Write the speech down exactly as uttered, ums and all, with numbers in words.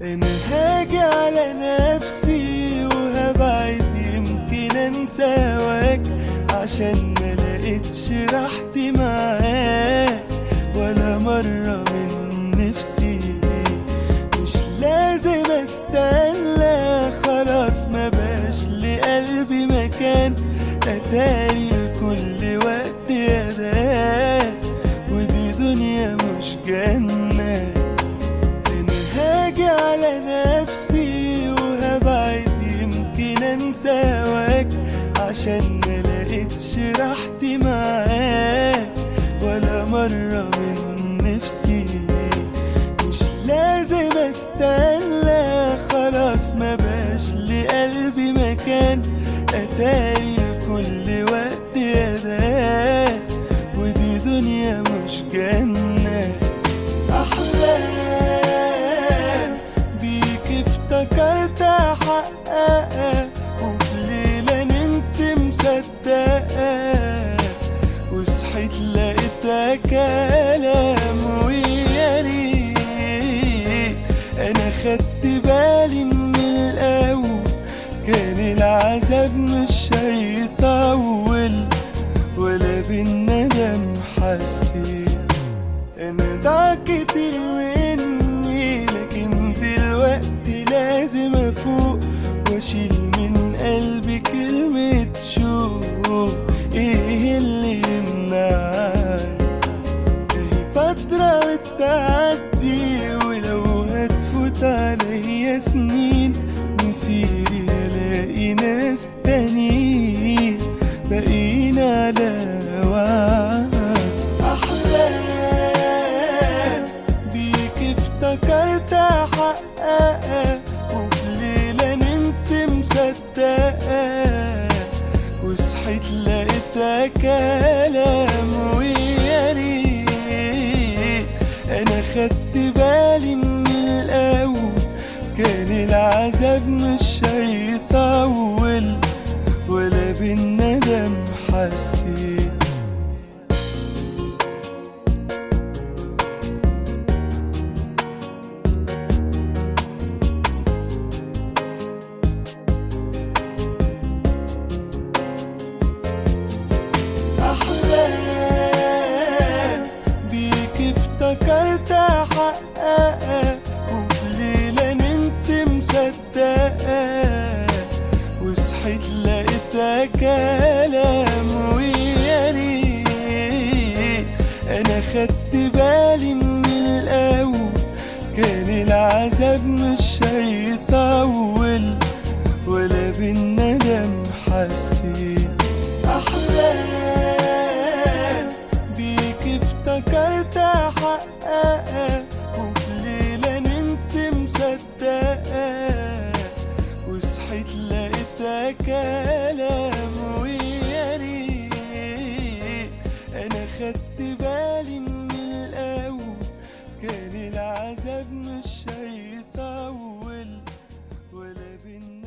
انا هاجي على نفسي وهبعد يمكن انسى هواك، عشان ما لقيتش راحتي معاك ولا مرة من نفسي. مش لازم استنى، خلاص ما بقاش لقلبي مكان، اتاري لكل وقت يداك، ودي دنيا مش جنة. انا هاجي على نفسي وهبعد يمكن انسى هواك، عشان ما لقيتش راحتي معاك ولا مرة من نفسي. مش لازم استنى، خلاص ما بقاش لقلبي مكان، اتاري كل وقت يداك، ودي دنيا مش جنة. احلام بيك افتكرت احققها، وفي ليلة نمت مصدقها، وصحيت لقيتها كلام. ويا ريت انا خدت بالي من الاول، كان العذاب مش هيطول ولا بالندم حسيت. انا ضاع كتير مني، لكن دلوقتي لازم افوق واشيل من قلبي كلمة شوق. ايه اللي يمنعني؟ اهي فترة وتعدي، ولو هتفوت عليا سنين مسيري الاقي ناس تانيين باقيين على وعد. احلام بيك افتكرت احققها، وفي ليلة نمت مصدقها، وصحيت لقيتها كلام. ويا ريت انا خدت بالي من الاول، كان العذاب مش هيطول ولا بالندم حسيت. احلام بيك افتكرت احققها، وفي ليلة نمت مصدقها، وصحيت لقيتها كلام. ويا ريت انا خدت بالي من الاول، كان العذاب مش هيطول ولا بالندم حسيت. احلام بيك افتكرت احققها، وفي ليلة نمت مصدقها، وصحيت لقيتها كلام. ويا ريت انا خدت بالي من الاول، كان العذاب مش هيطول ولا بالندم